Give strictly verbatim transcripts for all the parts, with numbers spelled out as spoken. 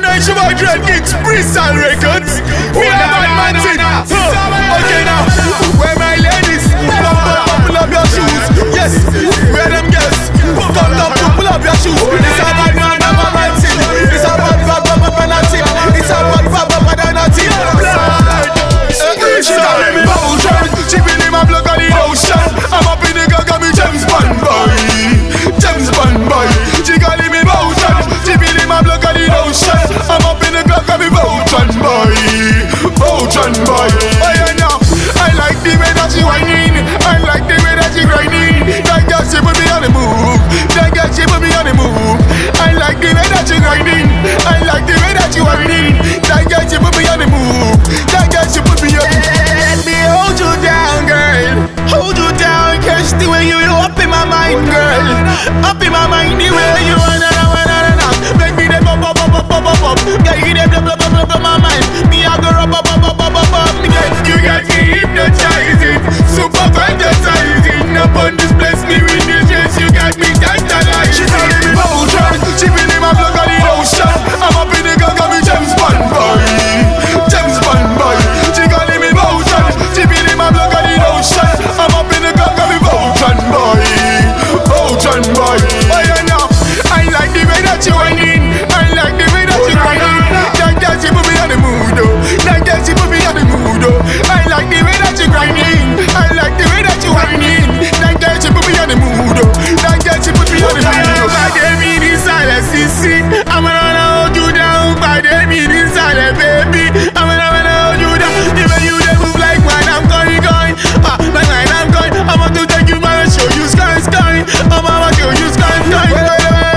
know it's your boy Dread Kicks, Freestyle Records. We are bad man team. Okay now, where my ladies, come down, pull up your shoes. Yes, where them girls, come down, pull up your shoes. It's a bad man, bad man team. It's a bad bad bad bad man team. It's a bad bad bad bad man team. She calling me Bojan, she feeling my blood on the ocean. I'm up in the gang, got me James Bond boy, James Bond boy. She calling me Bojan, she feeling my blood on the ocean. I'm up in the gang, got me Bojan boy, Bojan boy. Oh yeah now, I like the way that she whining, I like the way that she grinding. That girl she put me on the move, that girl she put me on the move. I like the way that she grinding, I like the way that she whining. That girl she put me on the move, that girl she put me on. Let me hold you down, girl. Hold you down, catch the way you you up in my mind, girl. Up in my mind, the way you wanna wanna wanna. Make me them up up up up up up up. Yeah, you them blah blah blah blah my mind. Me I go up up up up up up up. You got me hypnotizing, super fantasizing. Up on this bless me with this dress, you got me tantalizing. She telling me Bojan, she feeling my blood on the ocean. I'm up in the gang, got me James Bond boy, James Bond boy. She calling me Bojan, she feeling my blood on the ocean. I'm up in the gang, got me Bojan boy, Bojan boy. Oh yeah now, I like the way that you whining, I like the way that you grinding. That girl she put me on the mood, oh. That girl she put me on the mood, oh. I like the way that you grinding, I like the way that you whining. That girl she put me on the mood, oh. That girl she put me on the mood, oh. By the meaning silence, see, I'm gonna hold you down. By the meaning silence, baby, I'm gonna hold you down. The way you dey move like wine, I'm going, going, ah, like wine, I'm going. I'm about to take you man, show you sky, sky. I'm about to show you sky, sky.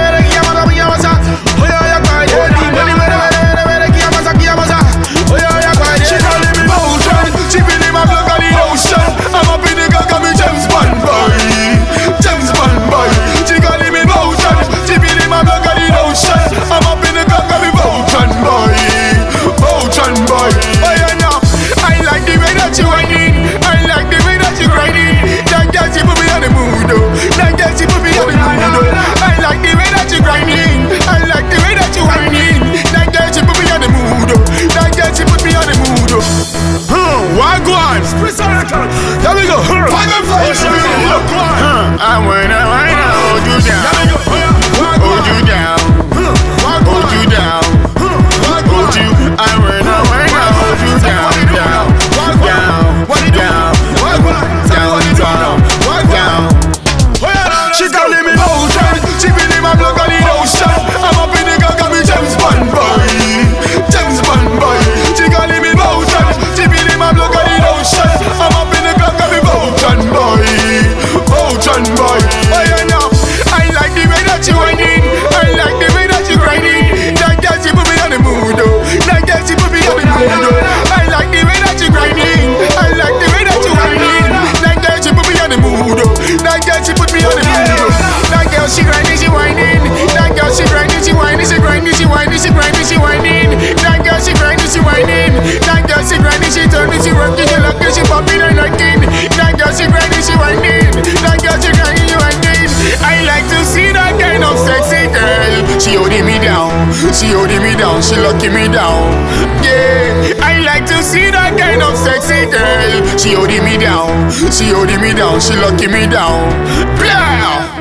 She calling me Bojan, she feeling my blood on the ocean. I'm up in the gang, got me James Bond boy, James Bond boy. She calling me Bojan, she feeling my blood on the ocean. I'm up in the gang, got me Bojan boy, Bojan boy. Oh yeah now, I like the way that you whining, I like the way that you grinding. That girl she put me on the mood, oh. That girl she put me on the mood, oh. I like the way that you grinding, I like the way that you whining. That girl she put me on the mood, oh. That girl she put me on the mood, oh. Huh, Wagwan, there we go. Five and five, I wanna, I wanna hold you down, hold you down, hold you down, hold you. I wanna, I wanna hold you down, down, down, down, down, down, down. She calling me Bojan, she feeling my blood on the ocean. I'm up in the gang, got me James Bond boy, James Bond boy. She calling me Bojan, she feeling my blood on the ocean. I'm up in the gang, got me Bojan boy, Bojan boy. Oh yeah now, I like the way that you whining, I like the way that you grinding. That girl she put me on the mood, oh. That girl she put me on the mood, oh. I like the way that you grinding, I like the way that you whining. That girl she put me on the mood, oh. That girl she put me on the mood, oh. That girl she grinding, she whining. That girl she grinding, she whining, she grinding, she whining, she grinding, she whining. That girl she grinding, she whining. That girl she grinding, she turning, she working, she looking, she popping and locking. That girl she grinding, she whining. That girl she grinding, she whining. I like to see that kind of sexy girl. She holding me down, she holding me down, she locking me down. Yeah, I like to see that kind of sexy girl. She holding me down, she holding me down, she locking me down. Blah.